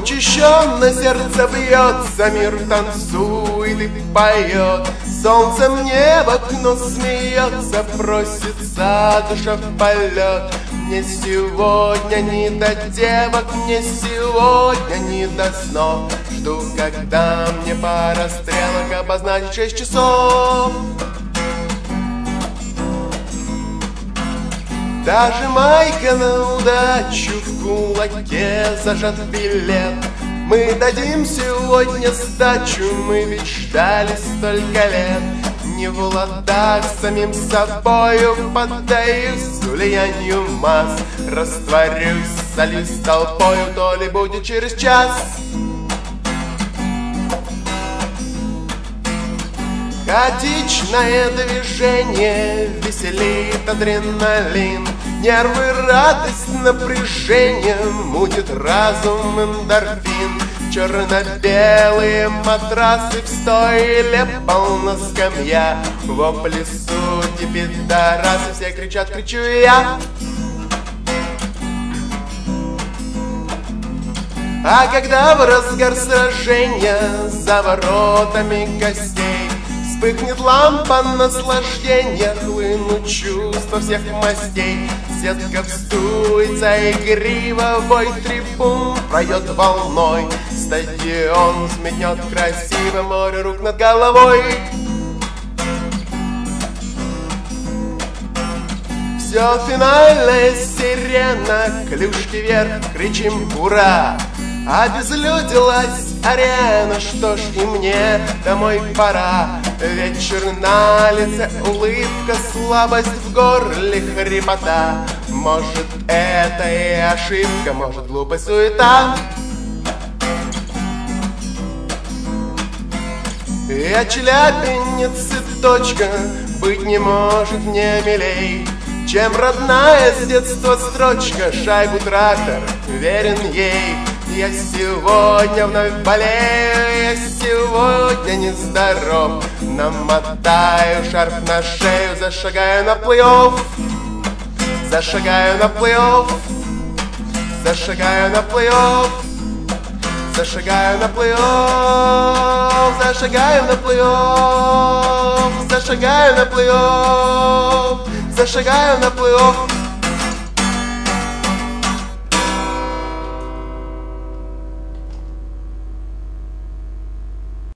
Учащенно сердце бьется, мир танцует и поет. Солнцем мне в окно смеется, просится душа в полет. Мне сегодня не до девок, мне сегодня не до снов. Жду, когда мне пара стрелок обозначит 6 часов. Даже майка на удачу, в кулаке зажат билет. Мы дадим сегодня сдачу, мы ведь ждали столько лет. Не в ладах с самим собою, поддаюсь влиянию масс. Растворюсь, сольюсь толпою, то ли будет через час. Хаотичное движение веселит адреналин. Нервы, радость, напряжение мутит разум, эндорфин. Черно-белые матрасы в стойле, полна скамья. Вопли сути, пидорасы, все кричат, кричу я. А когда в разгар сражения за воротами костей вспыхнет лампа наслаждения, хлынут чувства всех мастей. Сетка вздуется игриво, вой трибун пройдет волной. Стадион взметнет красиво, море рук над головой. Все финальная сирена, клюшки вверх, кричим ура! Обезлюдилась арена, что ж и мне домой пора. Вечер на лице, улыбка, слабость в горле, хрипота. Может, это и ошибка, может, глупая суета. Я челябинец и точка, быть не может мне милей, чем родная с детства строчка. Шайбу трактор, верен ей. Я сегодня вновь болею, я сегодня нездоров. Намотаю шарф на шею, зашагаю на плей-офф. Зашагаю на плей-офф. Зашагаю на плей-офф. Зашагаю на плей-офф. Зашагаю на плей-офф. Зашагаю на плей-офф. Зашагаю на плей-офф.